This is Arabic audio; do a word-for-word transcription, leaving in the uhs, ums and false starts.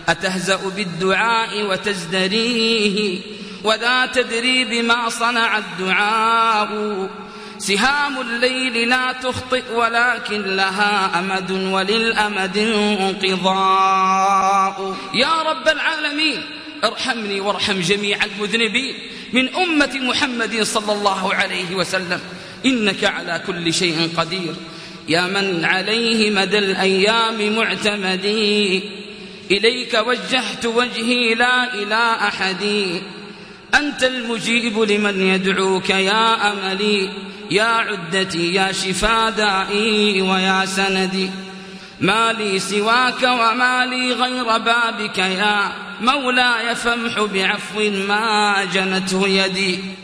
أتهزأ بالدعاء وتزدريه ولا تدري بما صنع الدعاء. سهام الليل لا تخطئ ولكن لها أمد وللأمد انقضاء. يا رب العالمين ارحمني وارحم جميع المذنبين من أمة محمد صلى الله عليه وسلم، إنك على كل شيء قدير. يا من عليه مدى الأيام معتمدي، إليك وجهت وجهي لا إلى أحد. أنت المجيب لمن يدعوك يا أملي، يا عدتي يا شفا دائي ويا سندي. ما لي سواك وما لي غير بابك يا مولاي، فامح بعفو ما جنته يدي.